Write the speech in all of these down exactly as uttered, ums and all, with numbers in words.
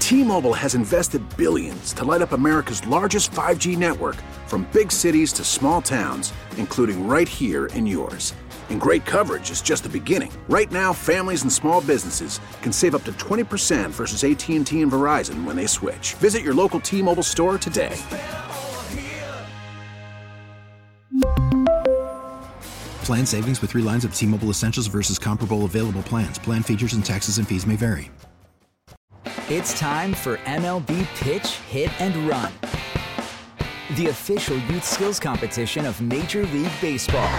T-Mobile has invested billions to light up America's largest five G network, from big cities to small towns, including right here in yours. And great coverage is just the beginning. Right now, families and small businesses can save up to twenty percent versus A T and T and Verizon when they switch. Visit your local T-Mobile store today. Plan savings with three lines of T-Mobile Essentials versus comparable available plans. Plan features and taxes and fees may vary. It's time for M L B Pitch, Hit, and Run, the official youth skills competition of Major League Baseball.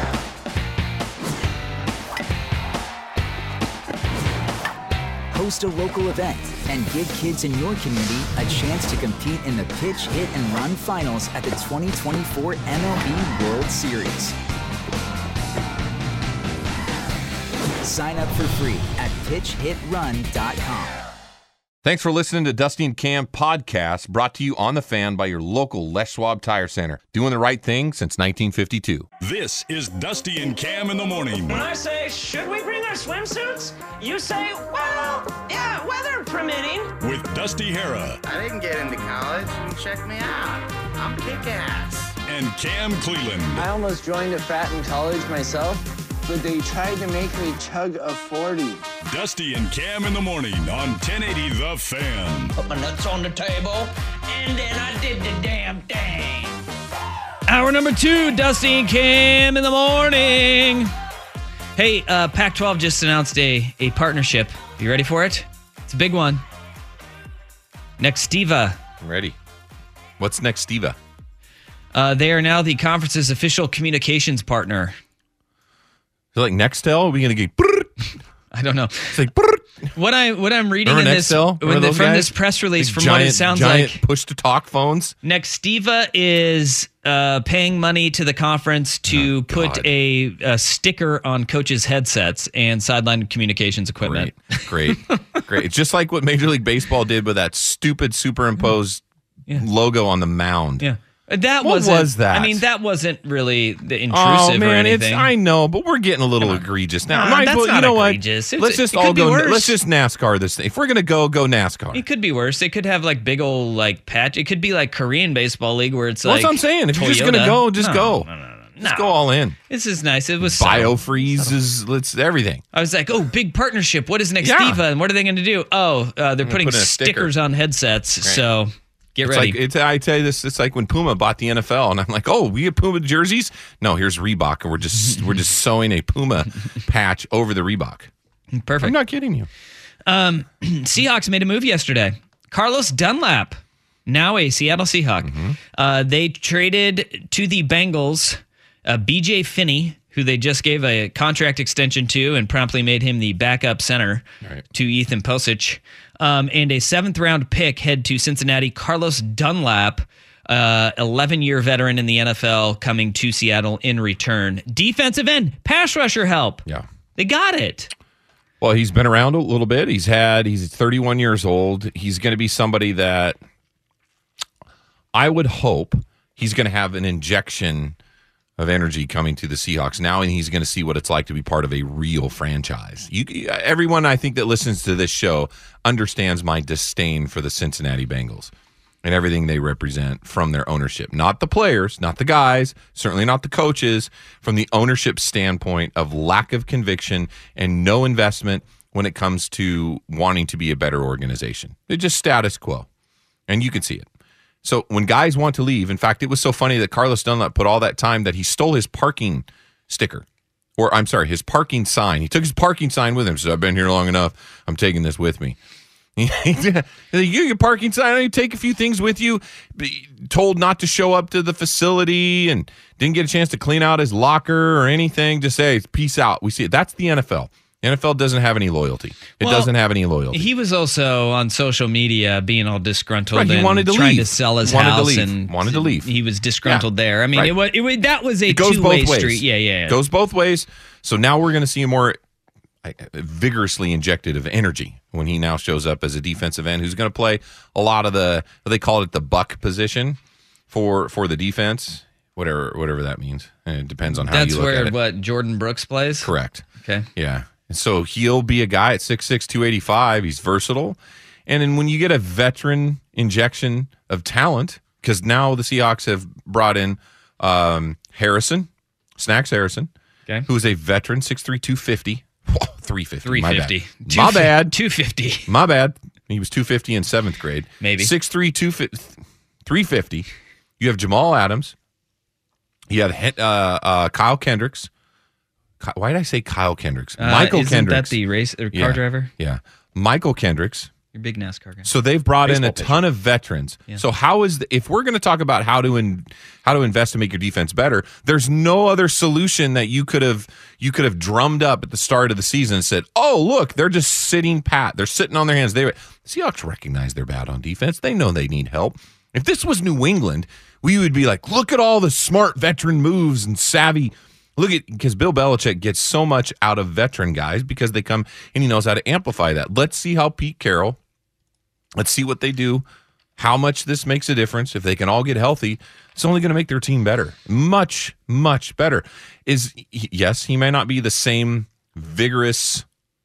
Host a local event and give kids in your community a chance to compete in the Pitch, Hit, and Run finals at the twenty twenty-four M L B World Series. Sign up for free at pitch hit run dot com. Thanks for listening to Dusty and Cam podcast, brought to you on The Fan by your local Les Schwab Tire Center. Doing the right thing since nineteen fifty-two. This is Dusty and Cam in the morning. When I say, should we bring our swimsuits? You say, well, yeah, weather permitting. With Dusty Hara. I didn't get into college. You check me out. I'm kick-ass. And Cam Cleland. I almost joined a frat in college myself, but they tried to make me chug a forty. Dusty and Cam in the morning on ten eighty The Fan. Put my nuts on the table, and then I did the damn thing. Hour number two, Dusty and Cam in the morning. Hey, uh, Pac twelve just announced a, a partnership. You ready for it? It's a big one. Nextiva. I'm ready. What's Nextiva? Uh, they are now the conference's official communications partner. So like Nextel, are we going to get... I don't know. It's like... What, I, what I'm reading Remember in this, Nextel? when the, from guys? this press release, Big from giant, what it sounds giant like... push-to-talk phones? Nextiva is uh, paying money to the conference to oh, put a, a sticker on coaches' headsets and sideline communications equipment. Great, great, great. It's just like what Major League Baseball did with that stupid superimposed yeah. logo on the mound. Yeah. That what wasn't, was that? I mean, that wasn't really the intrusive oh, man, or anything. It's, I know, but we're getting a little egregious now. Nah, Might that's well, not you know egregious. What? It's, let's just it all could be go. worse. Let's just NASCAR this thing. If we're gonna go, go NASCAR. It could be worse. They could have like big old like patch. It could be like Korean baseball league where it's well, like. That's what I'm saying. If Toyota. you're just gonna go, just no, go. No, no, no, no. Just go all in. This is nice. It was biofreeze is let's everything. I was like, oh, big partnership. What is Nextiva yeah. and what are they going to do? Oh, uh, they're putting put stickers on headsets. Right. So. Get it's ready. Like, it's, I tell you this, it's like when Puma bought the N F L, and I'm like, oh, we have Puma jerseys? No, here's Reebok, and we're just we're just sewing a Puma patch over the Reebok. Perfect. I'm not kidding you. Um, Seahawks made a move yesterday. Carlos Dunlap, now a Seattle Seahawk. Mm-hmm. Uh, they traded to the Bengals uh, B J Finney, who they just gave a contract extension to and promptly made him the backup center right. to Ethan Posich. Um, and a seventh-round pick head to Cincinnati, Carlos Dunlap, uh, eleven-year veteran in the N F L, coming to Seattle in return. Defensive end, pass rusher help. Yeah. They got it. Well, he's been around a little bit. He's had, he's thirty-one years old. He's going to be somebody that I would hope he's going to have an injection of energy coming to the Seahawks now, and he's going to see what it's like to be part of a real franchise. You, everyone I think that listens to this show understands my disdain for the Cincinnati Bengals and everything they represent from their ownership. Not the players, not the guys, certainly not the coaches, from the ownership standpoint of lack of conviction and no investment when it comes to wanting to be a better organization. They're just status quo, and you can see it. So when guys want to leave, in fact, it was so funny that Carlos Dunlap put all that time that he stole his parking sticker, or I'm sorry, his parking sign. He took his parking sign with him. So I've been here long enough. I'm taking this with me. You your parking sign. You take a few things with you. Told not to show up to the facility and didn't get a chance to clean out his locker or anything. Just say peace out. We see it. That's the N F L. The N F L doesn't have any loyalty. It well, doesn't have any loyalty. He was also on social media being all disgruntled right, he and wanted to trying leave. to sell his wanted house. To leave. and wanted to leave. He was disgruntled yeah. there. I mean, right. it, it, it, that was a it goes two-way both ways. street. Yeah, yeah, yeah. It goes both ways. So now we're going to see a more vigorously injected of energy when he now shows up as a defensive end who's going to play a lot of the, they call it the buck position for for the defense, whatever whatever that means. And it depends on how That's you look where, at it. what, Jordan Brooks plays? Correct. Okay. Yeah. And so he'll be a guy at six six, two eighty-five. He's versatile. And then when you get a veteran injection of talent, because now the Seahawks have brought in um, Harrison, Snacks Harrison, okay. who is a veteran, six three, two fifty. Whoa, three fifty. three fifty. My bad. My bad. two fifty. My bad. He was two fifty in seventh grade. Maybe. six three, two fifty, three fifty. You have Jamal Adams. You have uh, uh, Kyle Kendricks. Why did I say Kyle Kendricks? Uh, Michael isn't Kendricks. that the race or car yeah. driver? Yeah. Michael Kendricks. You're a big NASCAR guy. So they've brought Baseball in a pitcher. ton of veterans. Yeah. So how is the, if we're going to talk about how to in, how to invest to make your defense better, there's no other solution that you could have you could have drummed up at the start of the season and said, "Oh, look, they're just sitting pat. They're sitting on their hands." They the Seahawks recognize they're bad on defense. They know they need help. If this was New England, we would be like, "Look at all the smart veteran moves and savvy." Look at because Bill Belichick gets so much out of veteran guys because they come and he knows how to amplify that. Let's see how Pete Carroll. Let's see what they do, how much this makes a difference. If they can all get healthy, it's only going to make their team better. Much, much better. Is yes, he may not be the same vigorous,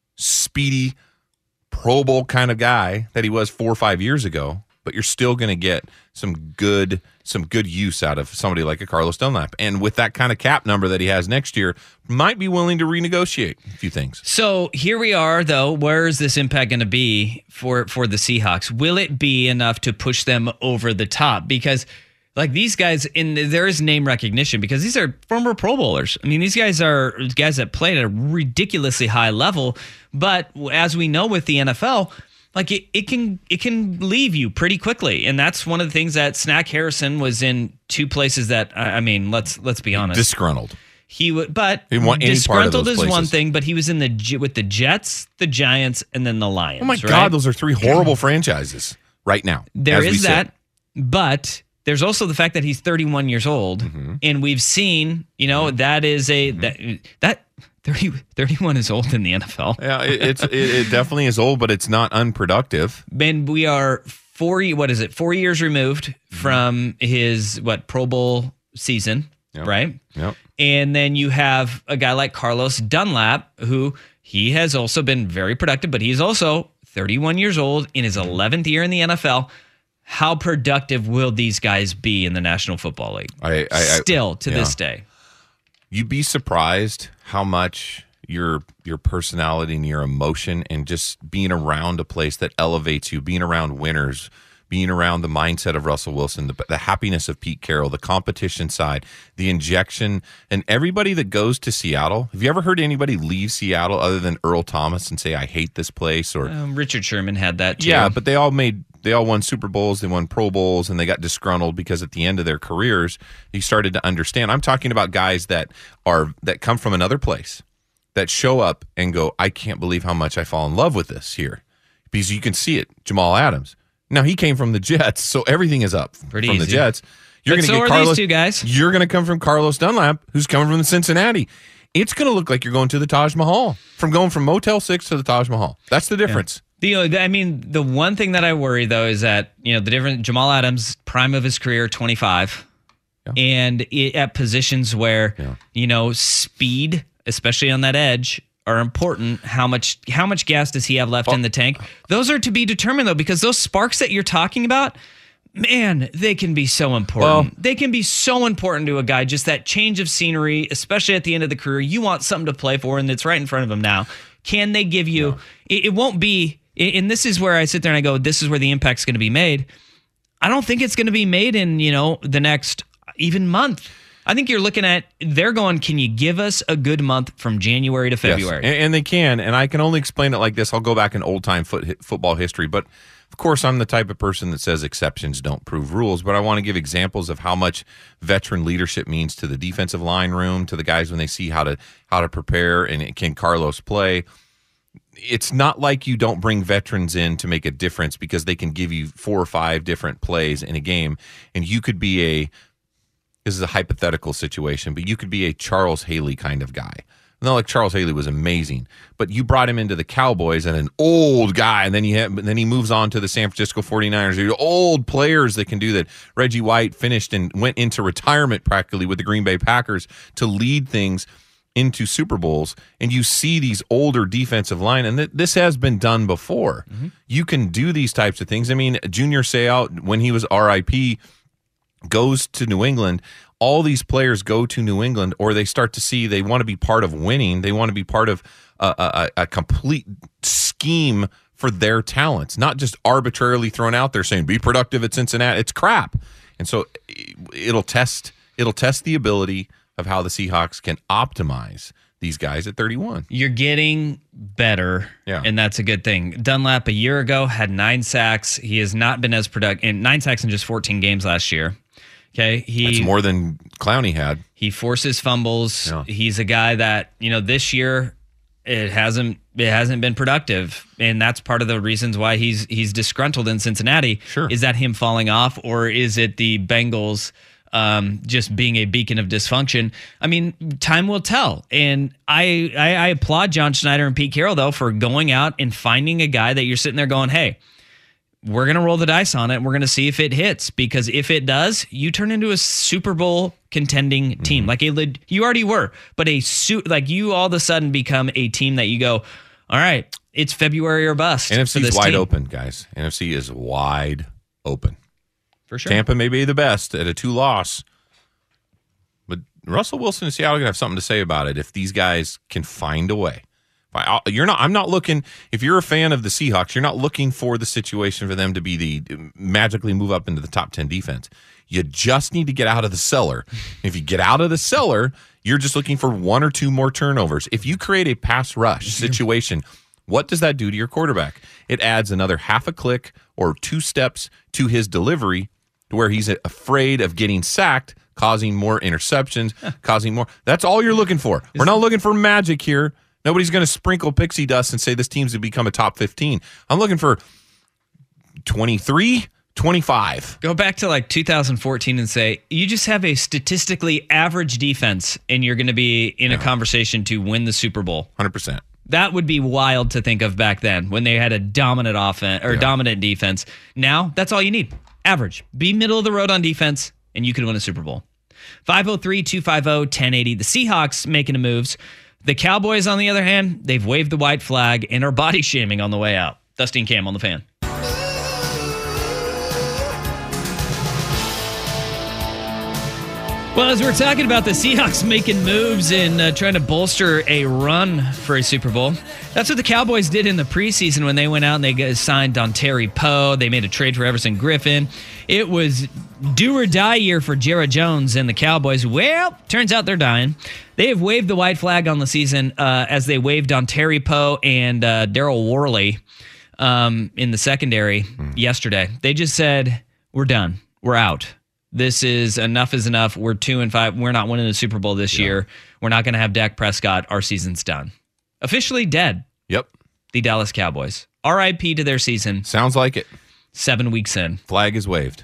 speedy, Pro Bowl kind of guy that he was four or five years ago, but you're still going to get some good some good use out of somebody like a Carlos Dunlap. And with that kind of cap number that he has next year, might be willing to renegotiate a few things. So here we are, though. Where is this impact going to be for, for the Seahawks? Will it be enough to push them over the top? Because like these guys, in there is name recognition because these are former Pro Bowlers. I mean, these guys are guys that played at a ridiculously high level. But as we know with the N F L, like it, it can it can leave you pretty quickly, and that's one of the things that Snack Harrison was in two places that I mean, let's let's be honest, disgruntled. He would, but he want any disgruntled part of those is places. one thing, but he was in the with the Jets, the Giants, and then the Lions. Oh my right? God, those are three horrible franchises right now. There is sit. that, but there's also the fact that he's thirty-one years old, mm-hmm. and we've seen, you know, mm-hmm. that is a mm-hmm. that that. thirty, thirty-one is old in the N F L. Yeah, it, it's it, it definitely is old, but it's not unproductive. And we are four. What is it? Four years removed mm-hmm. from his what Pro Bowl season, yep. right? Yep. And then you have a guy like Carlos Dunlap, who he has also been very productive, but he's also thirty-one years old in his eleventh year in the N F L. How productive will these guys be in the National Football League? I, I, Still to yeah. this day. You'd be surprised how much your your personality and your emotion and just being around a place that elevates you, being around winners, being around the mindset of Russell Wilson, the, the happiness of Pete Carroll, the competition side, the injection, and everybody that goes to Seattle. Have you ever heard anybody leave Seattle other than Earl Thomas and say, I hate this place? Or um, Richard Sherman had that too. Yeah, but they all made they all won Super Bowls, they won Pro Bowls, and they got disgruntled because at the end of their careers, he started to understand. I'm talking about guys that are that come from another place, that show up and go, I can't believe how much I fall in love with this here. Because you can see it. Jamal Adams. Now, he came from the Jets, so everything is up Pretty from easy. the Jets. You're But going to so get are Carlos, these two guys. You're going to come from Carlos Dunlap, who's coming from the Cincinnati. It's going to look like you're going to the Taj Mahal, from going from Motel six to the Taj Mahal. That's the difference. Yeah. The, I mean, the one thing that I worry, though, is that, you know, the different Jamal Adams, prime of his career, twenty-five, yeah. and it, at positions where, yeah. you know, speed, especially on that edge, are important. How much how much gas does he have left oh. in the tank? Those are to be determined, though, because those sparks that you're talking about, man, they can be so important. Well, they can be so important to a guy, just that change of scenery, especially at the end of the career. You want something to play for, and it's right in front of him now. Can they give you yeah. it, it won't be, and this is where I sit there and I go, this is where the impact's going to be made. I don't think it's going to be made in, you know, the next even month. I think you're looking at, they're going, can you give us a good month from January to February? Yes, and, and they can, and I can only explain it like this. I'll go back in old-time foot, football history, but of course I'm the type of person that says exceptions don't prove rules, but I want to give examples of how much veteran leadership means to the defensive line room, to the guys when they see how to how to prepare, and can Carlos play. It's not like you don't bring veterans in to make a difference because they can give you four or five different plays in a game, and you could be a This is a hypothetical situation, but you could be a Charles Haley kind of guy. Not like Charles Haley was amazing, but you brought him into the Cowboys and an old guy, and then you have, then he moves on to the San Francisco forty-niners. You're old players that can do that. Reggie White finished and went into retirement practically with the Green Bay Packers to lead things. into Super Bowls, and you see these older defensive line, and th- this has been done before. Mm-hmm. You can do these types of things. I mean, Junior Seau, when he was R I P, goes to New England. All these players go to New England, or they start to see they want to be part of winning. They want to be part of a, a, a complete scheme for their talents, not just arbitrarily thrown out there saying, be productive at Cincinnati. It's crap. And so it'll test it'll test the ability of how the Seahawks can optimize these guys at thirty-one. You're getting better, yeah. and that's a good thing. Dunlap a year ago had nine sacks. He has not been as productive. Nine sacks in just fourteen games last year. Okay, he That's more than Clowney had. He forces fumbles. Yeah. He's a guy that, you know, this year it hasn't it hasn't been productive, and that's part of the reasons why he's he's disgruntled in Cincinnati. Sure. Is that him falling off, or is it the Bengals um, just being a beacon of dysfunction? I mean, time will tell. And I, I I applaud John Schneider and Pete Carroll though for going out and finding a guy that you're sitting there going, hey, we're going to roll the dice on it, and we're going to see if it hits. Because if it does, you turn into a Super Bowl contending team. Mm-hmm. Like a, you already were, but a suit like you all of a sudden become a team that you go, all right, it's February or bust. N F C is wide team. open, guys. N F C is wide open. For sure. Tampa may be the best at a two-loss, but Russell Wilson and Seattle are going to have something to say about it if these guys can find a way. You're not. I'm not looking. If you're a fan of the Seahawks, you're not looking for the situation for them to be the magically move up into the top ten defense. You just need to get out of the cellar. If you get out of the cellar, you're just looking for one or two more turnovers. If you create a pass rush situation, what does that do to your quarterback? It adds another half a click or two steps to his delivery, to where he's afraid of getting sacked, causing more interceptions, causing more. That's all you're looking for. We're not looking for magic here. Nobody's going to sprinkle pixie dust and say this team's to become a top fifteen. I'm looking for twenty-three, twenty-five. Go back to like two thousand fourteen and say, you just have a statistically average defense and you're going to be in yeah. a conversation to win the Super Bowl. one hundred percent. That would be wild to think of back then when they had a dominant offense or yeah. dominant defense. Now, that's all you need. Average. Be middle of the road on defense and you can win a Super Bowl. five oh three, two five oh, one oh eight oh. The Seahawks making the moves. The Cowboys, on the other hand, they've waved the white flag and are body shaming on the way out. Dusty and Cam on the Fan. Well, as we're talking about the Seahawks making moves and uh, trying to bolster a run for a Super Bowl, that's what the Cowboys did in the preseason when they went out and they signed Dontari Poe. They made a trade for Everson Griffin. It was do or die year for Jerry Jones and the Cowboys. Well, turns out they're dying. They have waved the white flag on the season uh, as they waved Dontari Poe and uh, Daryl Worley um, in the secondary mm. yesterday. They just said, we're done. We're out. This is enough is enough. We're two and five. We're not winning the Super Bowl this yeah. year. We're not going to have Dak Prescott. Our season's done. Officially dead. Yep. The Dallas Cowboys. R I P to their season. Sounds like it. Seven weeks in. Flag is waved.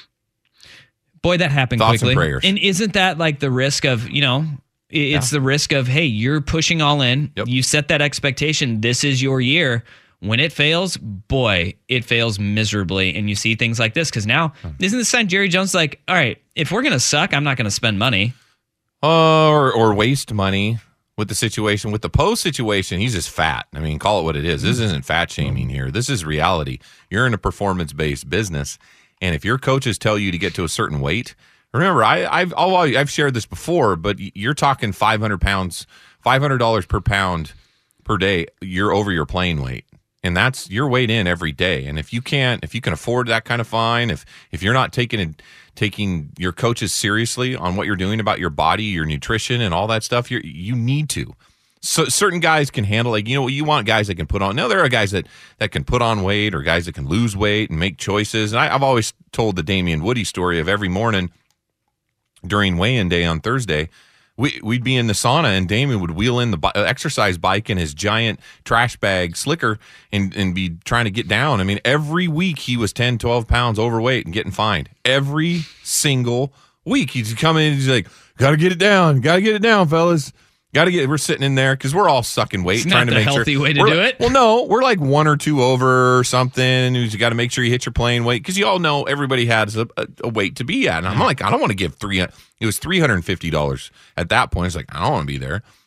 Boy, that happened Thoughts quickly. And prayers. And isn't that like the risk of, you know, it's yeah. the risk of, hey, you're pushing all in. Yep. You set that expectation. This is your year. When it fails, boy, it fails miserably. And you see things like this because now, isn't this time Jerry Jones like, all right, if we're going to suck, I'm not going to spend money. Uh, or, or waste money with the situation. With the Poe situation, he's just fat. I mean, call it what it is. This isn't fat shaming here. This is reality. You're in a performance-based business. And if your coaches tell you to get to a certain weight, remember, I, I've I've shared this before, but you're talking five hundred pounds, five hundred dollars per pound per day. You're over your playing weight. And that's your weight in every day. And if you can't, if you can afford that kind of fine, if if you're not taking taking your coaches seriously on what you're doing about your body, your nutrition, and all that stuff, you you need to. So certain guys can handle, like, you know, you want guys that can put on. Now there are guys that that can put on weight, or guys that can lose weight and make choices. And I, I've always told the Damian Woody story of every morning during weigh-in day on Thursday. We, we'd be in the sauna, and Damien would wheel in the bi- exercise bike and his giant trash bag slicker and, and be trying to get down. I mean, every week he was ten, twelve pounds overweight and getting fined. Every single week. He'd come in and he's like, got to get it down. Got to get it down, fellas. Got to get. We're sitting in there because we're all sucking weight, it's trying not to the make healthy sure. way to we're, do it. Well, no, we're like one or two over or something. You got to make sure you hit your playing weight because you all know everybody has a, a, a weight to be at. And I'm like, I don't want to give three. It was three hundred and fifty dollars at that point. It's like, I don't want to be there.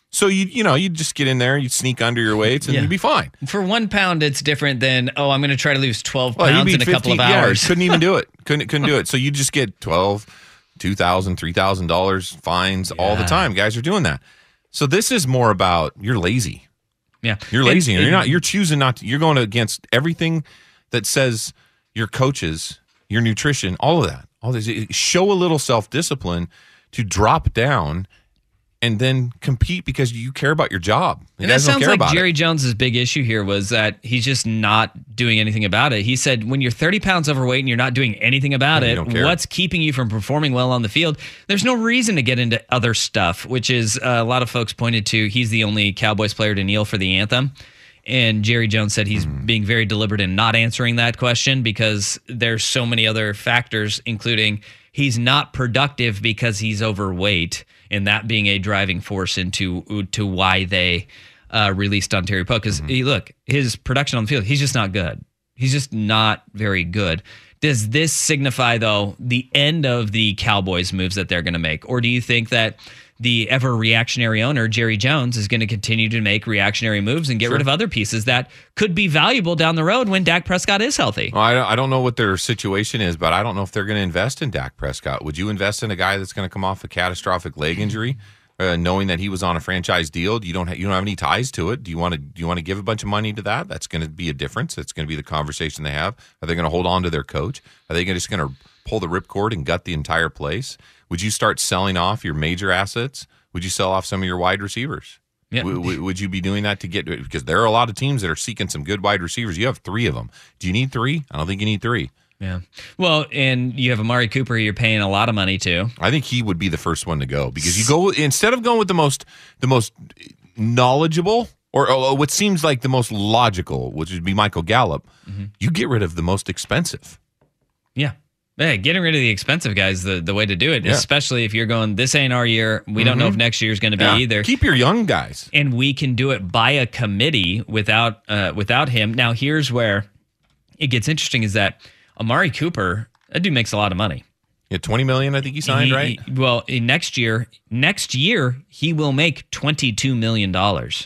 So you you know you just get in there, you sneak under your weights, and Yeah. you'd be fine. For one pound, it's different than, oh, I'm going to try to lose twelve Well, pounds you'd in be a couple of fifty yeah, hours. couldn't even do it. Couldn't couldn't do it. So you just get twelve, two thousand, three thousand dollars fines all the Yeah. time. Guys are doing that. So this is more about you're lazy. Yeah, You're lazy. And- and you're not. You're choosing not to. You're going against everything that says your coaches, your nutrition, all of that. All this. Show a little self discipline to drop down and then compete because you care about your job. You And that guys don't sounds care like about Jerry it. Jones's big issue here was that he's just not doing anything about it. He said, when you're thirty pounds overweight and you're not doing anything about Yeah, you it, don't care. what's keeping you from performing well on the field? There's no reason to get into other stuff, which is uh, a lot of folks pointed to. He's the only Cowboys player to kneel for the anthem. And Jerry Jones said he's Mm-hmm. being very deliberate in not answering that question because there's so many other factors, including he's not productive because he's overweight, and that being a driving force into to why they uh, released Ontario Poe. Because Mm-hmm. look, his production on the field, he's just not good. He's just not very good. Does this signify, though, the end of the Cowboys moves that they're going to make? Or do you think that the ever reactionary owner, Jerry Jones, is going to continue to make reactionary moves and get Sure. rid of other pieces that could be valuable down the road when Dak Prescott is healthy? Well, I don't, I don't know what their situation is, but I don't know if they're going to invest in Dak Prescott. Would you invest in a guy that's going to come off a catastrophic leg injury, uh, knowing that he was on a franchise deal? You don't ha- you don't have any ties to it. Do you want to do you want to give a bunch of money to that? That's going to be a difference. That's going to be the conversation they have. Are they going to hold on to their coach? Are they just going to pull the ripcord and gut the entire place? Would you start selling off your major assets? Would you sell off some of your wide receivers? Yeah. W- w- would you be doing that to get, because there are a lot of teams that are seeking some good wide receivers. You have three of them. Do you need three? I don't think you need three. Yeah. Well, and you have Amari Cooper you're paying a lot of money to. I think he would be the first one to go, because you go, instead of going with the most the most knowledgeable or, or what seems like the most logical, which would be Michael Gallup, Mm-hmm. you get rid of the most expensive. Yeah. Yeah, getting rid of the expensive guys the, the way to do it, Yeah. especially if you're going, this ain't our year. We don't know if next year is going to be Yeah. either. Keep your young guys. And we can do it by a committee without uh, without him. Now, here's where it gets interesting is that Amari Cooper, that dude makes a lot of money. Yeah, twenty million dollars I think he signed, He- right? he- well, in next year, next year, he will make twenty-two million dollars.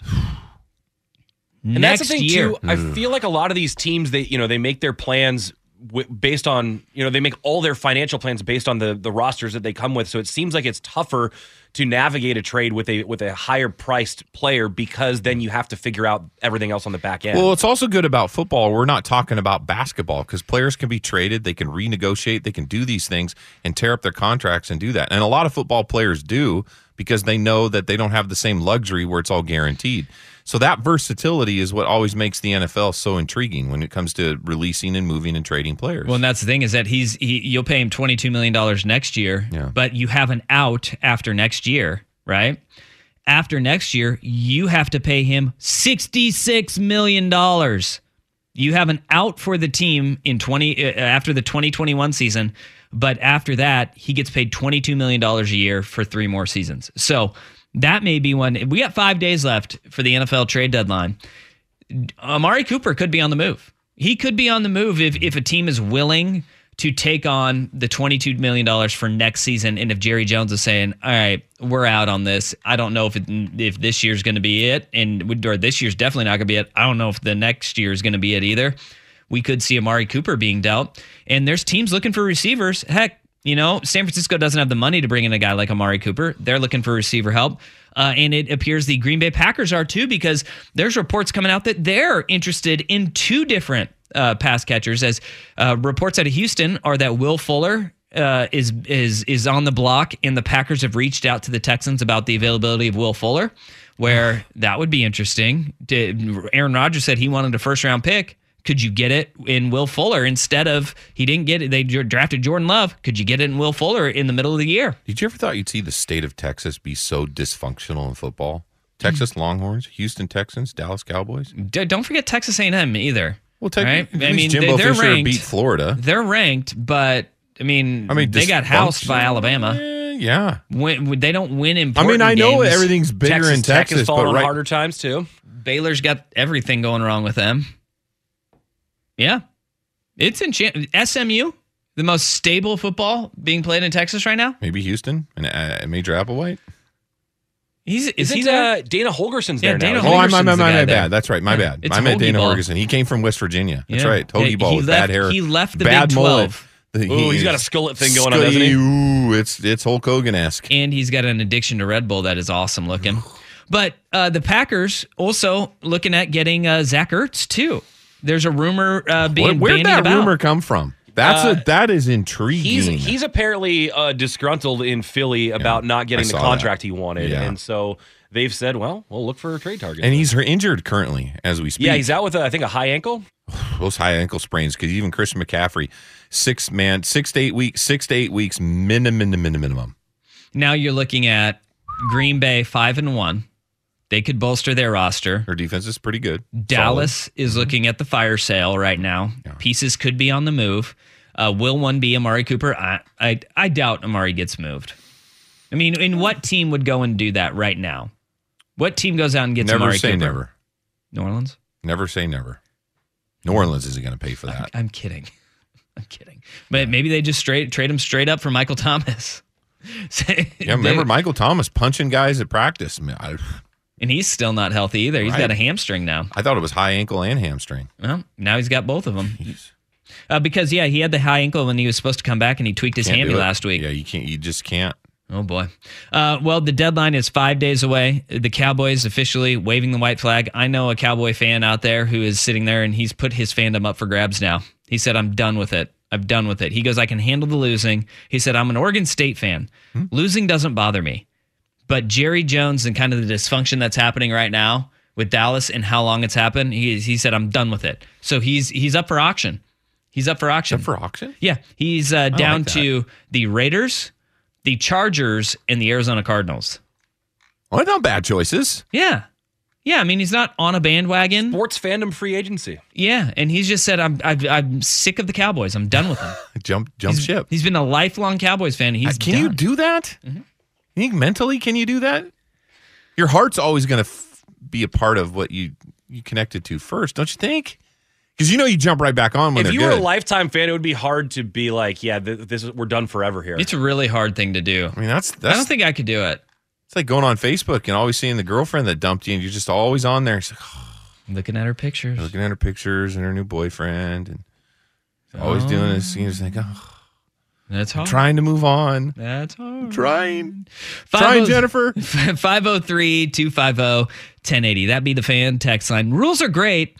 And next that's the thing year. too. I feel like a lot of these teams, they you know, they make their plans w- based on you know they make all their financial plans based on the the rosters that they come with. So it seems like it's tougher to navigate a trade with a with a higher priced player because then you have to figure out everything else on the back end. Well, it's also good about football. We're not talking about basketball, because players can be traded, they can renegotiate, they can do these things and tear up their contracts and do that. And a lot of football players do, because they know that they don't have the same luxury where it's all guaranteed. So that versatility is what always makes the N F L so intriguing when it comes to releasing and moving and trading players. Well, and that's the thing is that he's he, you'll pay him twenty-two million dollars next year, Yeah. but you have an out after next year, right? After next year, you have to pay him sixty-six million dollars. You have an out for the team in twenty uh, after the twenty twenty-one season, but after that, he gets paid twenty-two million dollars a year for three more seasons. So that may be one. We got five days left for the N F L trade deadline. Amari Cooper could be on the move. He could be on the move if, if a team is willing to take on the twenty-two million dollars for next season. And if Jerry Jones is saying, all right, we're out on this. I don't know if it, if this year's going to be it. And or this year's definitely not going to be it. I don't know if the next year is going to be it either. We could see Amari Cooper being dealt. And there's teams looking for receivers. Heck, you know, San Francisco doesn't have the money to bring in a guy like Amari Cooper. They're looking for receiver help. Uh, and it appears the Green Bay Packers are too, because there's reports coming out that they're interested in two different uh, pass catchers. As uh, reports out of Houston are that Will Fuller uh, is is is on the block, and the Packers have reached out to the Texans about the availability of Will Fuller, where that would be interesting. To, Aaron Rodgers said he wanted a first round pick. Could you get it in Will Fuller instead of, he didn't get it, they drafted Jordan Love. Could you get it in Will Fuller in the middle of the year? Did you ever thought you'd see the state of Texas be so dysfunctional in football? Texas Longhorns, Houston Texans, Dallas Cowboys. D- don't forget Texas A and M either. Well, te- right? at least Jimbo they, they're Fisher ranked, beat Florida. They're ranked, but I mean, I mean, they got housed by Alabama. Eh, yeah. When, when they don't win I important mean, I know games. everything's bigger Texas in Tech Texas, is falling but on right, harder times too. Baylor's got everything going wrong with them. Yeah. It's in S M U, the most stable football being played in Texas right now. maybe Houston and uh, Major Applewhite. He's is Isn't he there? uh, Dana Holgerson's Yeah, there Dana now? Oh, I'm, I'm, Holgerson's I'm, the my guy there. bad. That's right. My Yeah, bad. it's I meant Hoagie Dana Ball. Horgerson. He came from West Virginia. That's Yeah. right. Hoagie Yeah, Ball he with left- bad hair. he left the bad Big mullet. twelve. The- Ooh, he's got a skillet thing going on, doesn't he? Ooh, it's it's Hulk Hogan-esque. And he's got an addiction to Red Bull that is awesome looking. But uh, the Packers also looking at getting uh, Zach Ertz too. There's a rumor uh, being Where, where'd bandied that about. rumor come from? That's Uh, a that is intriguing. He's he's apparently uh, disgruntled in Philly about not getting I the saw contract that. he wanted, Yeah. and so they've said, "Well, we'll look for a trade target." and he's injured currently as we speak. yeah, he's out with a, I think a high ankle. Those high ankle sprains, because even Christian McCaffrey, six man, six to eight weeks, six to eight weeks minimum, minimum, minimum. Now you're looking at Green Bay five and one. They could bolster their roster. Their defense is pretty good. Dallas is looking at the fire sale right now. Pieces could be on the move. Uh, will one be Amari Cooper? I, I I doubt Amari gets moved. I mean, in what team would go and do that right now? What team goes out and gets Never Amari say Cooper? never. New Orleans? Never say never. New Orleans isn't going to pay for that. I'm kidding. I'm kidding. But maybe they just straight trade him straight up for Michael Thomas. Yeah, remember They- Michael Thomas punching guys at practice? I, mean, I, And he's still not healthy either. He's Right. got a hamstring now. I thought it was high ankle and hamstring. Well, now he's got both of them. Uh, because, yeah, he had the high ankle when he was supposed to come back, and he tweaked his Can't hammy do it. last week. Yeah, you can't. You just can't. Oh, boy. Uh, well, the deadline is five days away. The Cowboys officially waving the white flag. I know a Cowboy fan out there who is sitting there, and he's put his fandom up for grabs now. He said, I'm done with it. I'm done with it. He goes, I can handle the losing. He said, I'm an Oregon State fan. Hmm? Losing doesn't bother me. But Jerry Jones and kind of the dysfunction that's happening right now with Dallas and how long it's happened, he, he said, I'm done with it. So he's he's up for auction. He's up for auction. Up for auction? Yeah. He's uh, down like that. to the Raiders, the Chargers, and the Arizona Cardinals. Well, not bad choices. Yeah. Yeah, I mean, he's not on a bandwagon. Sports fandom free agency. Yeah, and he's just said, I'm I'm, I'm sick of the Cowboys. I'm done with them. Jump jump he's, ship. He's been a lifelong Cowboys fan. He's Uh, can done. you do that? Mm-hmm. You think mentally, can you do that? Your heart's always going to f- be a part of what you you connected to first, don't you think? Because you know you jump right back on when If they're you good. were a lifetime fan, it would be hard to be like, yeah, th- this is we're done forever here. It's a really hard thing to do. I mean, that's that's I don't think I could do it. it's like going on Facebook and always seeing the girlfriend that dumped you, and you're just always on there. It's like, oh, Looking at her pictures. looking at her pictures and her new boyfriend, and always doing this. You're just like, oh, That's hard. trying to move on. That's hard. Trying. Five Trying, oh- Jennifer. five oh three, two five oh, ten eighty. That'd be the fan text line. Rules are great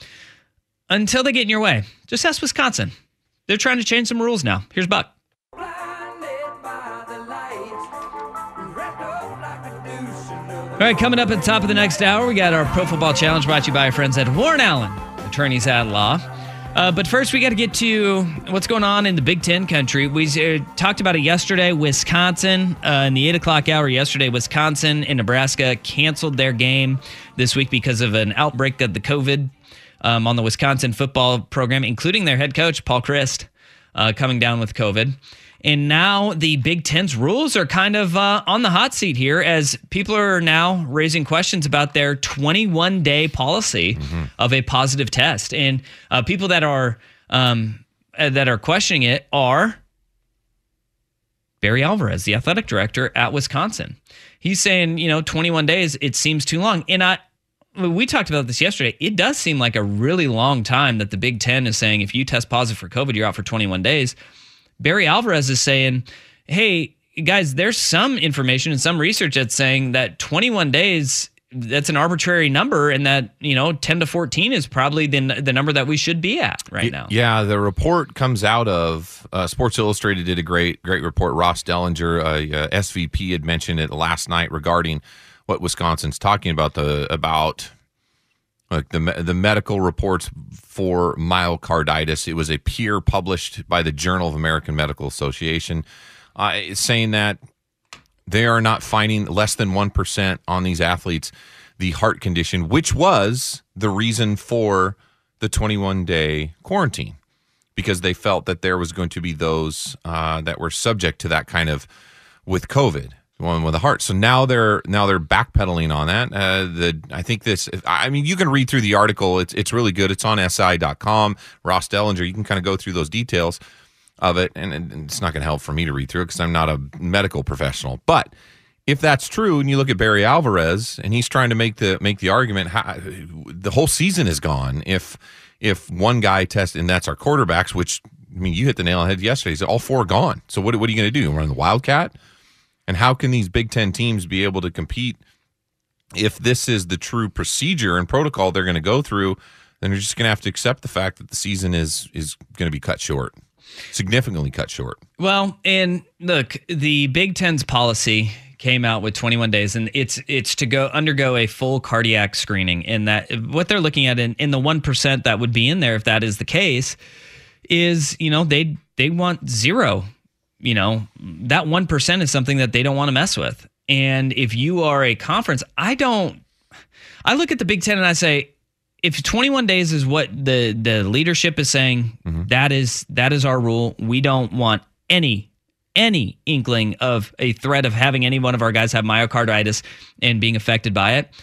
until they get in your way. Just ask Wisconsin. They're trying to change some rules now. Here's Buck. All right, coming up at the top of the next hour, we got our Pro Football Challenge brought to you by our friends at Warren Allen, attorneys at law. Uh, but first, we got to get to what's going on in the Big Ten country. We uh, talked about it yesterday. Wisconsin, uh, in the eight o'clock hour yesterday, Wisconsin and Nebraska canceled their game this week because of an outbreak of the COVID um, on the Wisconsin football program, including their head coach, Paul Chryst, uh, coming down with COVID. And now the Big Ten's rules are kind of uh, on the hot seat here as people are now raising questions about their twenty-one day policy mm-hmm. of a positive test. And uh, people that are um, uh, that are questioning it are Barry Alvarez, the athletic director at Wisconsin. He's saying, you know, twenty-one days, it seems too long. And I, we talked about this yesterday. It does seem like a really long time that the Big Ten is saying if you test positive for COVID, you're out for twenty-one days. Barry Alvarez is saying, hey, guys, there's some information and some research that's saying that twenty-one days, that's an arbitrary number, and that, you know, ten to fourteen is probably the, the number that we should be at right now. Yeah, the report comes out of uh, Sports Illustrated did a great, great report. Ross Dellinger, uh, uh, S V P, had mentioned it last night regarding what Wisconsin's talking about, the about like the the medical reports for myocarditis. It was a peer published by the Journal of American Medical Association, uh, saying that they are not finding less than one percent on these athletes the heart condition, which was the reason for the twenty-one day quarantine, because they felt that there was going to be those uh, that were subject to that kind of with COVID. One with a heart. So now they're now they're backpedaling on that. Uh, the I think this. I mean, you can read through the article. It's it's really good. It's on S I dot com. Ross Dellinger. You can kind of go through those details of it, and, and it's not going to help for me to read through it because I'm not a medical professional. But if that's true, and you look at Barry Alvarez, and he's trying to make the make the argument, how, the whole season is gone if if one guy tests, and that's our quarterbacks, which, I mean, you hit the nail on the head yesterday. So all four are gone. So what, what are you going to do? Run the Wildcat? And how can these Big Ten teams be able to compete if this is the true procedure and protocol they're going to go through? Then you're just going to have to accept the fact that the season is is going to be cut short, significantly cut short. Well, and look, the Big Ten's policy came out with twenty-one days, and it's it's to go undergo a full cardiac screening. And that what they're looking at in, in the one percent that would be in there, if that is the case, is, you know, they they want zero. You know, that one percent is something that they don't want to mess with. And if you are a conference, I don't, I look at the Big Ten and I say, if twenty-one days is what the, the leadership is saying, mm-hmm. that is that is our rule. We don't want any any inkling of a threat of having any one of our guys have myocarditis and being affected by it.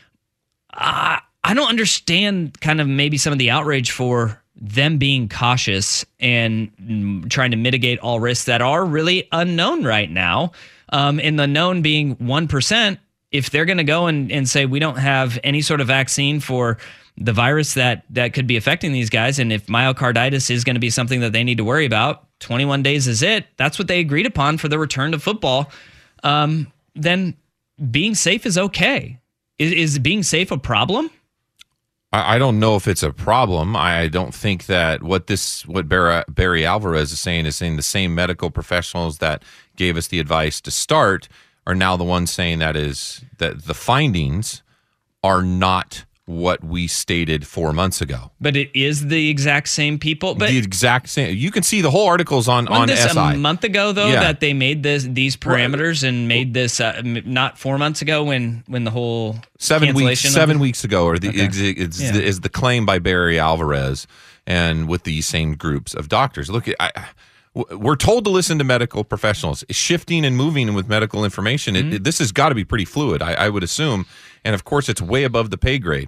Uh, I don't understand kind of maybe some of the outrage for them being cautious and trying to mitigate all risks that are really unknown right now. Um, and the known being one percent, if they're going to go and, and say we don't have any sort of vaccine for the virus that, that could be affecting these guys, and if myocarditis is going to be something that they need to worry about, twenty-one days is it. That's what they agreed upon for the return to football. Um, then being safe is okay. Is, is being safe a problem? I, I don't know if it's a problem. I don't think that what this what Barry, Barry Alvarez is saying is saying the same medical professionals that gave us the advice to start are now the ones saying that is that the findings are not what we stated four months ago. But it is the exact same people. But the exact same. You can see the whole articles on on this S I. A month ago, though, yeah. that they made this these parameters and made this uh, not four months ago when when the whole seven weeks seven of, weeks ago, or the okay. is, is, yeah. the, is the claim by Barry Alvarez and with these same groups of doctors. Look, I, we're told to listen to medical professionals. Shifting and moving with medical information, mm-hmm. it, it, this has got to be pretty fluid, I, I would assume. And of course, it's way above the pay grade.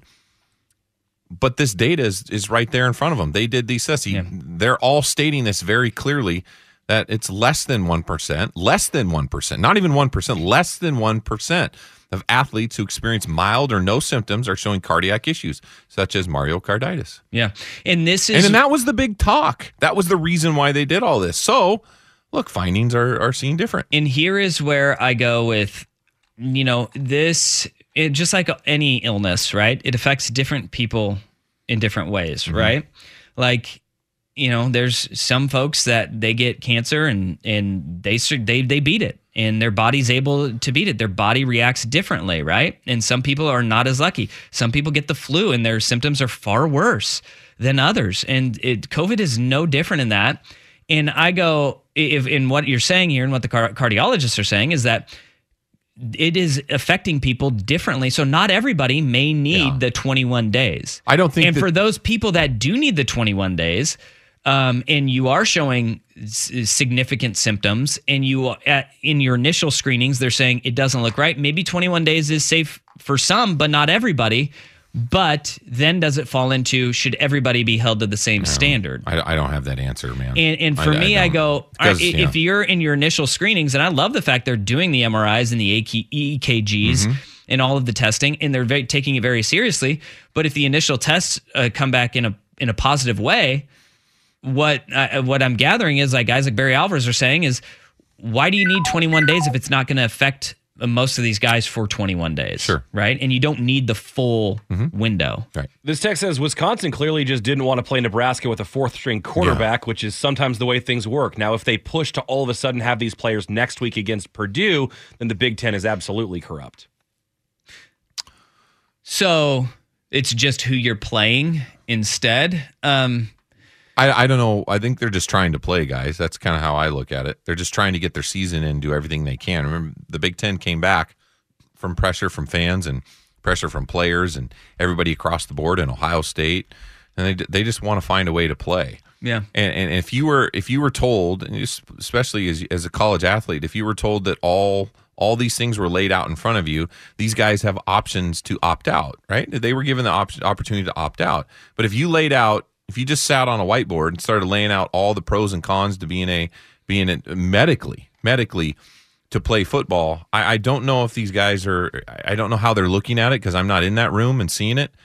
But this data is, is right there in front of them. They did these tests. Yeah. They're all stating this very clearly that it's less than one percent, less than one percent, not even one percent, less than one percent of athletes who experience mild or no symptoms are showing cardiac issues, such as myocarditis. Yeah. And this is. And, and that was the big talk. That was the reason why they did all this. So, look, findings are, are seen different. And here is where I go with, you know, this. It, just like any illness, right? It affects different people in different ways, mm-hmm. right? Like, you know, there's some folks that they get cancer and and they they they beat it, and their body's able to beat it. Their body reacts differently, right? And some people are not as lucky. Some people get the flu, and their symptoms are far worse than others. And it, COVID is no different in that. And I go, if in what you're saying here, and what the car- cardiologists are saying is that it is affecting people differently. So not everybody may need yeah. the twenty-one days. I don't think And that- for those people that do need the twenty-one days, um, and you are showing s- significant symptoms, and you at, in your initial screenings, they're saying it doesn't look right. Maybe twenty-one days is safe for some, but not everybody. But then does it fall into, should everybody be held to the same no, standard? I, I don't have that answer, man. And, and for I, me, I, I go, because, right, yeah. if you're in your initial screenings, and I love the fact they're doing the M R Is and the E E K Gs mm-hmm. and all of the testing, and they're very, taking it very seriously. But if the initial tests uh, come back in a in a positive way, what uh, what I'm gathering is, like guys like Barry Alvarez are saying, is why do you need twenty-one days if it's not going to affect most of these guys for twenty-one days? Sure. Right? And you don't need the full mm-hmm. window. Right. This text says Wisconsin clearly just didn't want to play Nebraska with a fourth string quarterback, yeah. which is sometimes the way things work. Now, if they push to all of a sudden have these players next week against Purdue, then the Big Ten is absolutely corrupt. So it's just who you're playing instead. Um, I, I don't know. I think they're just trying to play, guys. That's kind of how I look at it. They're just trying to get their season in and do everything they can. Remember, the Big Ten came back from pressure from fans and pressure from players and everybody across the board in Ohio State, and they they just want to find a way to play. Yeah. And, and if you were if you were told, and especially as as a college athlete, if you were told that all all these things were laid out in front of you, these guys have options to opt out, right? They were given the op- opportunity to opt out. But if you laid out If you just sat on a whiteboard and started laying out all the pros and cons to being a being a medically medically to play football. I, I don't know if these guys are, I don't know how they're looking at it because I'm not in that room and seeing it.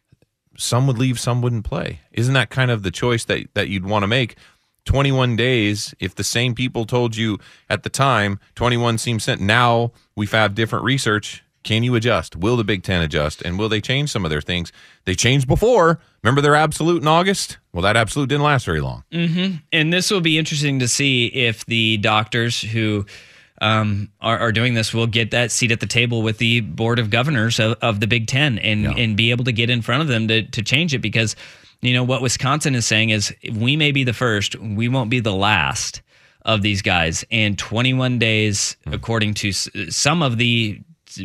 Some would leave, some wouldn't play. Isn't that kind of the choice that, that you'd want to make? twenty-one days, if the same people told you at the time, twenty-one seems sent. Now we've had different research. Can you adjust? Will the Big Ten adjust? And will they change some of their things? They changed before. Remember their absolute in August? Well, that absolute didn't last very long. Mm-hmm. And this will be interesting to see if the doctors who um, are, are doing this will get that seat at the table with the board of governors of, of the Big Ten and, yeah. and be able to get in front of them to, to change it. Because, you know, what Wisconsin is saying is we may be the first, we won't be the last of these guys. And twenty-one days, mm. according to some of the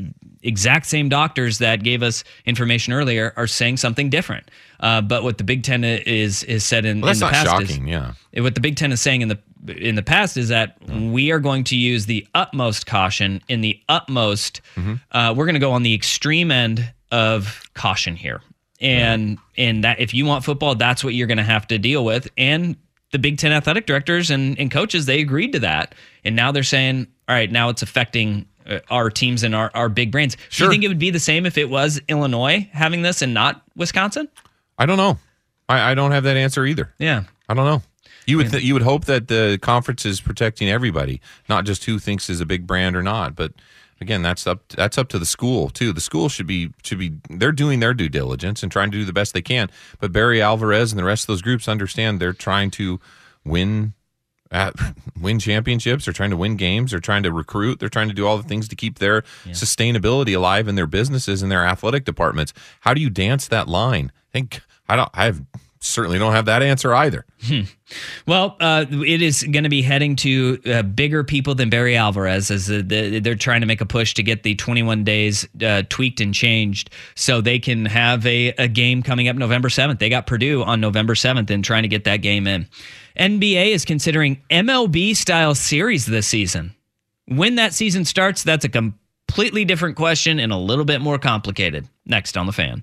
exact same doctors that gave us information earlier, are saying something different. Uh, but what the Big Ten is is said in, well, in the that's past not shocking, is, yeah. What the Big Ten is saying in the in the past is that mm. we are going to use the utmost caution in the utmost. Mm-hmm. Uh, we're going to go on the extreme end of caution here, and right. and that if you want football, that's what you're going to have to deal with. And the Big Ten athletic directors and, and coaches, they agreed to that, and now they're saying, all right, now it's affecting our teams and our, our big brains. Sure. Do you think it would be the same if it was Illinois having this and not Wisconsin? I don't know. I, I don't have that answer either. Yeah. I don't know. You would th- you would hope that the conference is protecting everybody, not just who thinks is a big brand or not. But again, that's up that's up to the school too. The school should be should be they're doing their due diligence and trying to do the best they can. But Barry Alvarez and the rest of those groups understand they're trying to win At, win championships. They're trying to win games. They're trying to recruit. They're trying to do all the things to keep their yeah. sustainability alive in their businesses and their athletic departments. How do you dance that line? I think I don't. I have, certainly don't have that answer either. Hmm. Well, uh, it is going to be heading to uh, bigger people than Barry Alvarez, as uh, the, they're trying to make a push to get the twenty-one days uh, tweaked and changed so they can have a, a game coming up November seventh. They got Purdue on November seventh and trying to get that game in. N B A is considering M L B-style series this season. When that season starts, that's a completely different question and a little bit more complicated. Next on The Fan.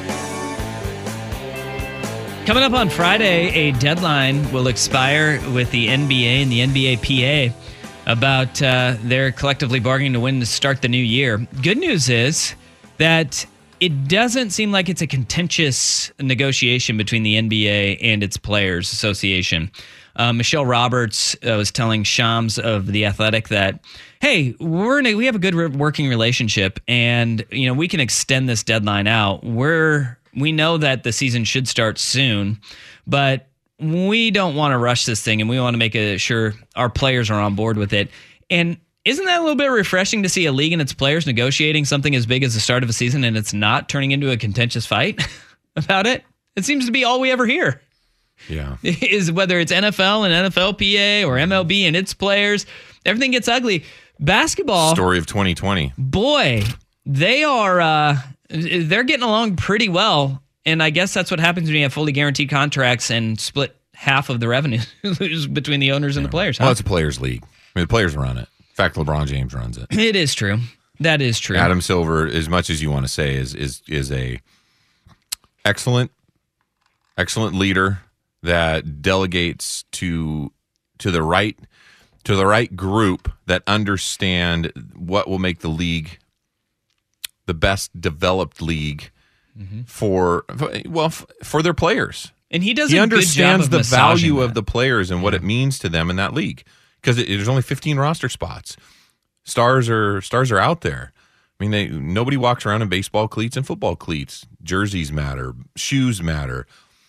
Coming up on Friday, a deadline will expire with the N B A and the N B A P A about uh, their collectively bargaining to win to start the new year. Good news is that it doesn't seem like it's a contentious negotiation between the N B A and its Players Association. Uh, Michelle Roberts uh, was telling Shams of The Athletic that, hey, we're in a, we have a good re- working relationship, and you know we can extend this deadline out. We're we know that the season should start soon, but we don't want to rush this thing, and we want to make a, sure our players are on board with it. And isn't that a little bit refreshing to see a league and its players negotiating something as big as the start of a season and it's not turning into a contentious fight about it? It seems to be all we ever hear. Yeah. Is whether it's N F L and N F L P A or M L B and its players, everything gets ugly. Basketball. Story of twenty twenty. Boy, they are uh, they're getting along pretty well. And I guess that's what happens when you have fully guaranteed contracts and split half of the revenue between the owners and yeah. the players. Huh? Well, it's a players' league. I mean, the players run it. In fact, LeBron James runs it. It is true. That is true. Adam Silver, as much as you want to say, is is is a excellent, excellent leader that delegates to to the right to the right group that understand what will make the league the best developed league mm-hmm. for well for their players. And he does. He a understands good job of the value that. of the players and what yeah. it means to them in that league. Because there's only fifteen roster spots. Stars are stars are out there. I mean, they nobody walks around in baseball cleats and football cleats. Jerseys matter. Shoes matter.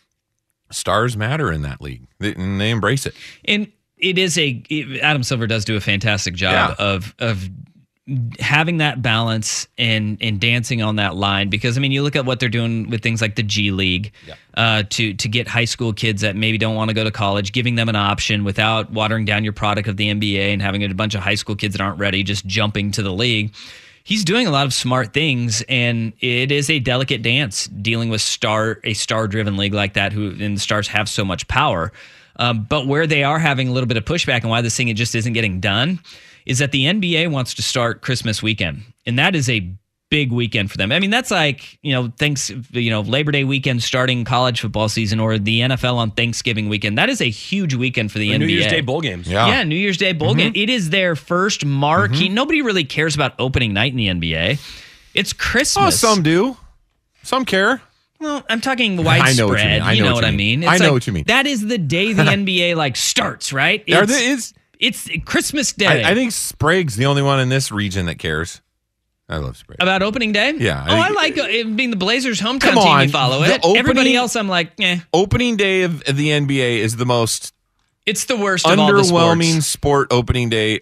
Stars matter in that league, they, and they embrace it. And it is a it, Adam Silver does do a fantastic job yeah. of of having that balance and and dancing on that line. Because I mean, you look at what they're doing with things like the G League yeah. uh, to to get high school kids that maybe don't want to go to college, giving them an option without watering down your product of the N B A and having a bunch of high school kids that aren't ready just jumping to the league. He's doing a lot of smart things, and it is a delicate dance dealing with star a star-driven league like that, who and the stars have so much power. Um, but where they are having a little bit of pushback and why this thing just isn't getting done is that the N B A wants to start Christmas weekend, and that is a big weekend for them. I mean, that's like, you know, thanks, you know, Labor Day weekend starting college football season, or the N F L on Thanksgiving weekend. That is a huge weekend for the the N B A. New Year's Day bowl games. Yeah. Yeah, New Year's Day bowl Mm-hmm. game. It is their first marquee. Nobody really cares about opening night in the N B A. It's Christmas. Oh, some do. Some care. Well, I'm talking widespread. I know what you mean. I you know know what what you I mean. mean. I It's know like, what you mean. That is the day the N B A like starts, right? Are It's, there, is, it's Christmas Day. I, I think Sprague's the only one in this region that cares. I love Sprague. About opening day? Yeah, I Oh, I, think- like uh, it being the Blazers' hometown Come team. on, You follow the it. opening- Everybody else, I'm like, eh. Opening day of, of the N B A is the most It's the worst of all the underwhelming sports. sport opening day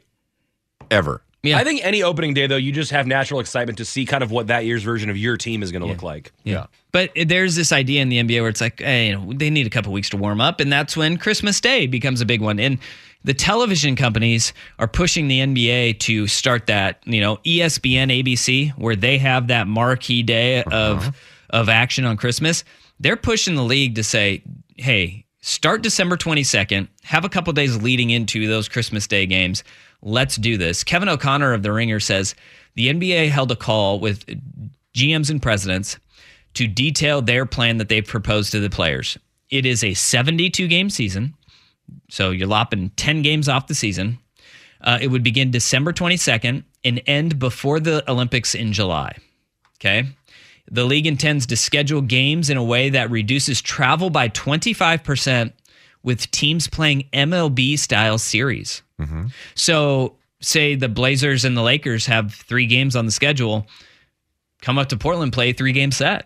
ever. Yeah. I think any opening day, though, you just have natural excitement to see kind of what that year's version of your team is going to look like. Yeah. But there's this idea in the N B A where it's like, hey, you know, they need a couple weeks to warm up, and that's when Christmas Day becomes a big one. And the television companies are pushing the N B A to start that, you know, E S P N, A B C, where they have that marquee day of of action on Christmas. They're pushing the league to say, hey, start December twenty-second, have a couple days leading into those Christmas Day games. Let's do this. Kevin O'Connor of The Ringer says the N B A held a call with G Ms and presidents to detail their plan that they've proposed to the players. It is a seventy-two game season, so you're lopping ten games off the season. Uh, it would begin December twenty-second and end before the Olympics in July. Okay? The league intends to schedule games in a way that reduces travel by twenty-five percent with teams playing M L B-style series. Mm-hmm. So, say the Blazers and the Lakers have three games on the schedule, come up to Portland, play a three-game set.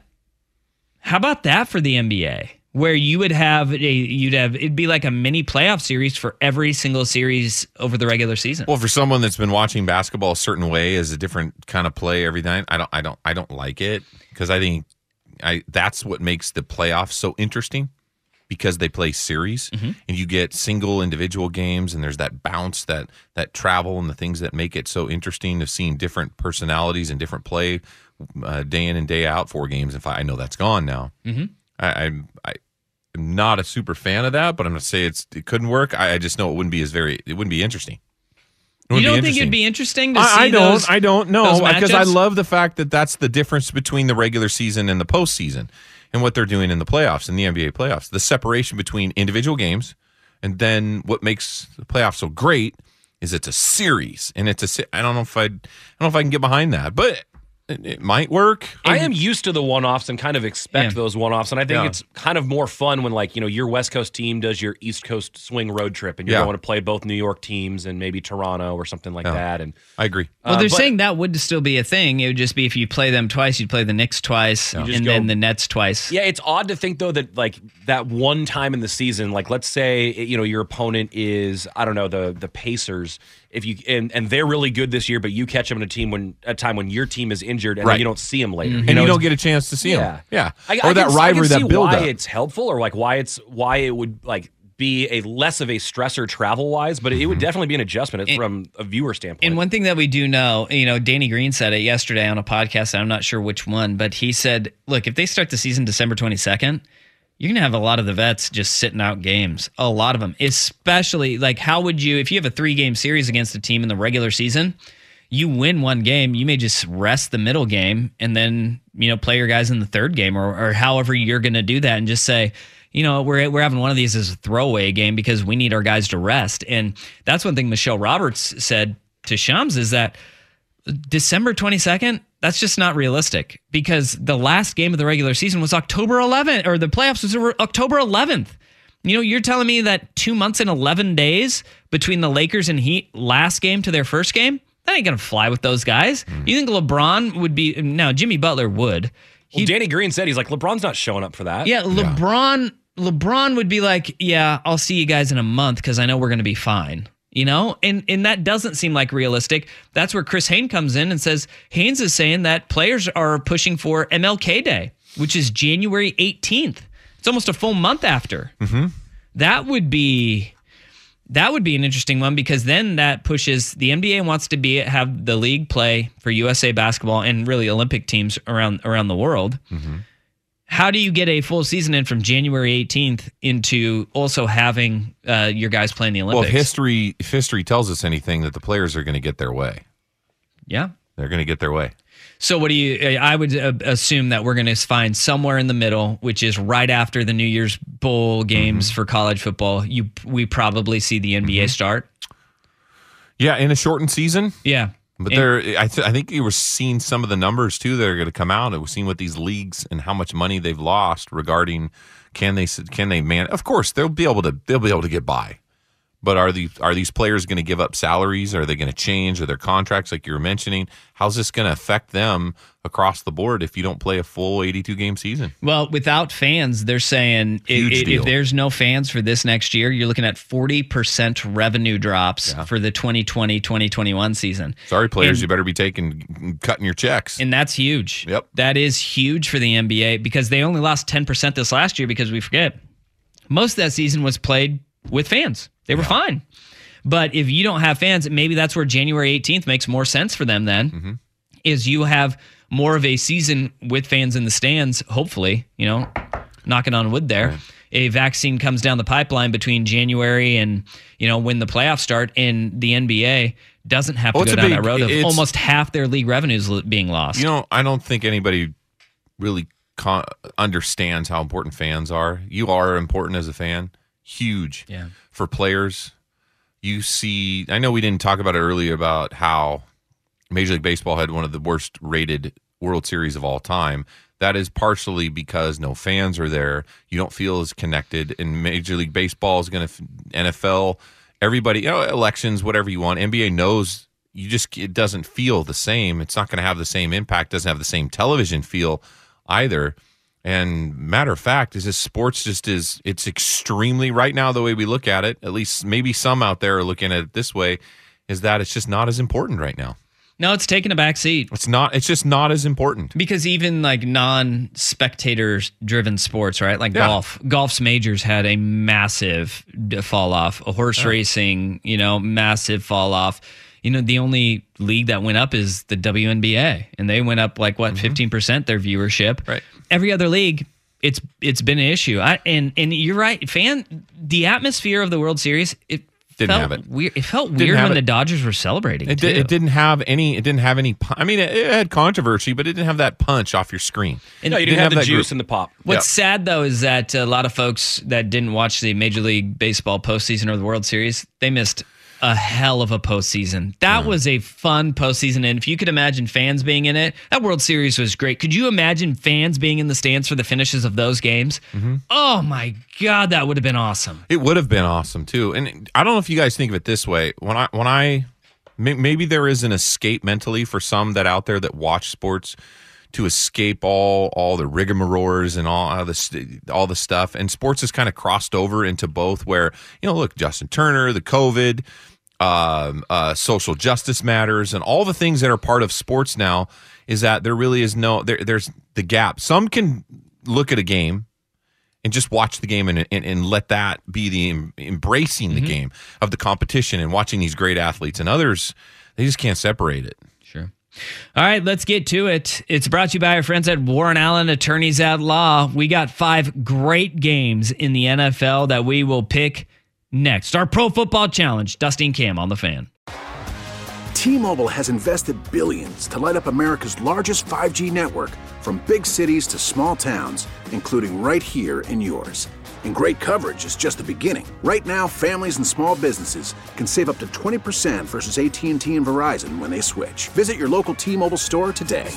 How about that for the N B A? Where you would have a, you'd have, it'd be like a mini playoff series for every single series over the regular season. Well, for someone that's been watching basketball a certain way, as a different kind of play every night, I don't, I don't, I don't like it, because I think I that's what makes the playoffs so interesting, because they play series Mm-hmm. and you get single individual games, and there's that bounce, that that travel, and the things that make it so interesting of seeing different personalities and different play uh, day in and day out. Four games and five. I know that's gone now. Mm-hmm. I, I'm I, I'm not a super fan of that, but I'm gonna say it's it couldn't work. I, I just know it wouldn't be as very it wouldn't be interesting. It You wouldn't don't be think it'd interesting. be interesting to see I, I don't. those, I don't know, those because I matchups? love the fact that that's the difference between the regular season and the postseason, and what they're doing in the playoffs, in the N B A playoffs. The separation between individual games, and then what makes the playoffs so great is it's a series, and it's a. se- I don't know if I. I don't know if I can get behind that, but it, it might work. I am used to the one-offs and kind of expect Yeah. those one-offs, and I think Yeah. it's kind of more fun when, like, you know, your West Coast team does your East Coast swing road trip, and you're Yeah. going to play both New York teams and maybe Toronto or something like Yeah. that. And I agree. Well, Uh, they're but- saying that would still be a thing. It would just be if you play them twice, you'd play the Knicks twice, You just and go- then the Nets twice. yeah, it's odd to think though that like that one time in the season, like let's say you know your opponent is I don't know the the Pacers, if you and, and they're really good this year, but you catch them in a team when a time when your team is injured and Right. then you don't see them later, And you, know, you don't it's- get a chance to see yeah. them. Yeah, I, or I that can, rivalry, I can that see build why up. it's helpful, or like why it's why it would like be a less of a stressor travel wise, but it Mm-hmm. would definitely be an adjustment from a viewer standpoint. And one thing that we do know, you know, Danny Green said it yesterday on a podcast, and I'm not sure which one, but he said, look, if they start the season December twenty-second, you're going to have a lot of the vets just sitting out games. A lot of them, especially like how would you, if you have a three game series against a team in the regular season, you win one game, you may just rest the middle game and then, you know, play your guys in the third game or, or however you're going to do that and just say, you know, we're we're having one of these as a throwaway game because we need our guys to rest. And that's one thing Michelle Roberts said to Shams is that December twenty-second, that's just not realistic because the last game of the regular season was October eleventh, or the playoffs was October eleventh. You know, you're telling me that two months and eleven days between the Lakers and Heat last game to their first game, that ain't going to fly with those guys. Mm. You think LeBron would be, now Jimmy Butler would. Well, he, Danny Green said, he's like, LeBron's not showing up for that. Yeah, LeBron... Yeah. LeBron would be like, yeah, I'll see you guys in a month because I know we're going to be fine. You know, and and that doesn't seem like realistic. That's where Chris Haynes comes in and says, Haynes is saying that players are pushing for M L K Day, which is January eighteenth. It's almost a full month after. Mm-hmm. That would be that would be an interesting one because then that pushes the N B A wants to be have the league play for U S A basketball and really Olympic teams around around the world. Mm-hmm. How do you get a full season in from January eighteenth into also having uh, your guys playing the Olympics? Well, if history, if history tells us anything, that the players are going to get their way. Yeah. They're going to get their way. So what do you, I would uh, assume that we're going to find somewhere in the middle, which is right after the New Year's Bowl games mm-hmm. for college football. You, we probably see the N B A mm-hmm. start. Yeah, in a shortened season. Yeah. But there, I, th- I think you were seeing some of the numbers, too, that are going to come out. We're seeing what these leagues and how much money they've lost regarding can they, can they man, of course, they'll be able to, they'll be able to get by. But are these are these players going to give up salaries? Are they going to change? Are their contracts, like you were mentioning? How's this going to affect them across the board if you don't play a full eighty-two game season? Well, without fans, they're saying if, if there's no fans for this next year, you're looking at forty percent revenue drops yeah. for the twenty twenty twenty twenty-one season. Sorry, players, and, you better be taking cutting your checks. And that's huge. Yep. That is huge for the N B A because they only lost ten percent this last year because we forget most of that season was played with fans. They were yeah. fine. But if you don't have fans, maybe that's where January eighteenth makes more sense for them then, mm-hmm. is you have more of a season with fans in the stands, hopefully, you know, knocking on wood there. Right. A vaccine comes down the pipeline between January and, you know, when the playoffs start, and the N B A doesn't have to well, go down big, that road of almost half their league revenues being lost. You know, I don't think anybody really con- understands how important fans are. You are important as a fan. Huge yeah. for players. You see, I know we didn't talk about it earlier about how Major League Baseball had one of the worst rated World Series of all time. That is partially because no fans are there. You don't feel as connected. And Major League Baseball is going to, N F L, everybody, you know, elections, whatever you want. N B A knows you just, it doesn't feel the same. It's not going to have the same impact, doesn't have the same television feel either. And matter of fact, is this sports just is, it's extremely, right now, the way we look at it, at least maybe some out there are looking at it this way, is that it's just not as important right now. No, it's taking a back seat. It's not, it's just not as important. Because even like non-spectator driven sports, right? Like yeah. golf, golf's majors had a massive fall off, a horse yeah. racing, you know, massive fall off. You know, the only league that went up is the W N B A, and they went up like what mm-hmm. fifteen percent their viewership. Right. Every other league, it's it's been an issue. I, and and you're right, fan. The atmosphere of the World Series, it didn't felt have it. Weird. It felt didn't weird when it. the Dodgers were celebrating. It, too. Did, it didn't have any. It didn't have any. I mean, it, it had controversy, but it didn't have that punch off your screen. And no, you didn't, didn't have, have the juice group. and the pop. What's yep. sad though is that a lot of folks that didn't watch the Major League Baseball postseason or the World Series, they missed a hell of a postseason. That yeah. was a fun postseason, and if you could imagine fans being in it, that World Series was great. Could you imagine fans being in the stands for the finishes of those games? Mm-hmm. Oh my God, that would have been awesome. It would have been awesome too. And I don't know if you guys think of it this way. When I, when I, maybe there is an escape mentally for some that out there that watch sports to escape all all the rigmaroles and all, all the all the stuff. And sports has kind of crossed over into both. Where you know, look, Justin Turner, the COVID. Um, uh, social justice matters, and all the things that are part of sports now is that there really is no there. There's the gap. Some can look at a game and just watch the game and and, and let that be the em, embracing the mm-hmm. game of the competition and watching these great athletes. And others, they just can't separate it. Sure. All right, let's get to it. It's brought to you by our friends at Warren Allen Attorneys at Law. We got five great games in the N F L that we will pick next. Our Pro Football Challenge. Dusty and Cam on the Fan. T-Mobile has invested billions to light up America's largest five G network, from big cities to small towns, including right here in yours. And great coverage is just the beginning. Right now, families and small businesses can save up to twenty percent versus A T and T and Verizon when they switch. Visit your local T-Mobile store today.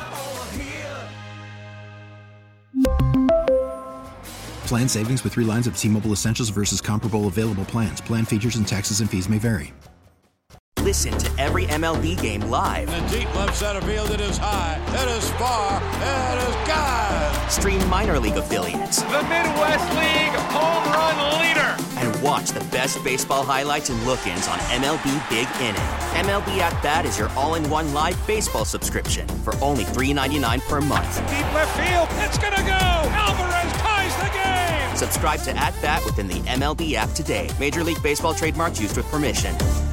Plan savings with three lines of T-Mobile Essentials versus comparable available plans. Plan features and taxes and fees may vary. Listen to every M L B game live. In the deep left center field, it is high, it is far, it is gone. Stream minor league affiliates. The Midwest League home run leader. And watch the best baseball highlights and look-ins on M L B Big Inning. M L B At Bat is your all-in-one live baseball subscription for only three dollars and ninety-nine cents per month. Deep left field, it's gonna go. Alvarez ties the game. Subscribe to At Bat within the M L B app today. Major League Baseball trademarks used with permission.